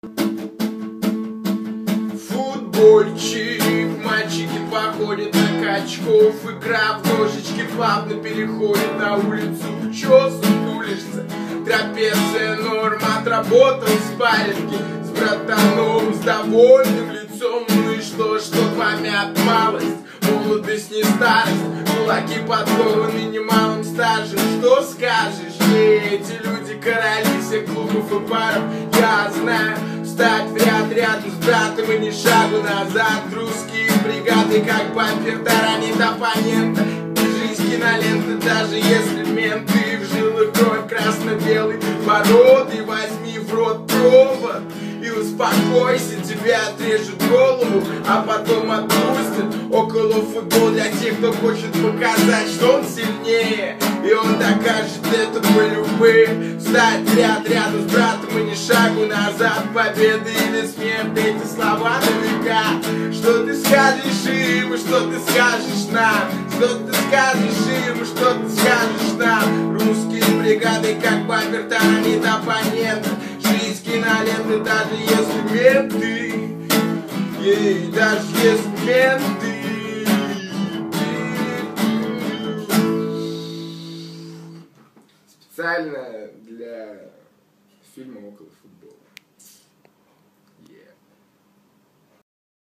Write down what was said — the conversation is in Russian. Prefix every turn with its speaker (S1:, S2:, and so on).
S1: Футбольчик, мальчики походят на качков. Игра в ножички плавно переходит на улицу. Чё сутулишься? Трапеция норм, отработал спарринги с братаном, с довольным лицом. Ну и что помят малость, молодость не старость, кулаки подкованы немалым стажем. Что скажешь? Эти люди короли всех клубов и паров. Я знаю, встать в ряд рядом с братом и ни шагу назад. Русские бригады, как бампер, таранит оппонента. Жизнь кинолента, даже если менты в жилах кровь красно-белый породы. Возьми в рот провод и успокойся, тебя отрежут голову, а потом отпустят. Около футбол для тех, кто хочет показать, что он сильнее, и он докажет это по любым. Встать в ряд рядом с братом и ни шагу назад. Победа или смерть, эти слова на века. Что ты скажешь им, и что ты скажешь нам? Что ты скажешь им, и что ты скажешь нам? Русские бригады, как бампер, таранит оппонента. Жизнь киноленты, даже если менты, даже если менты. Специально для фильма «Около футбола».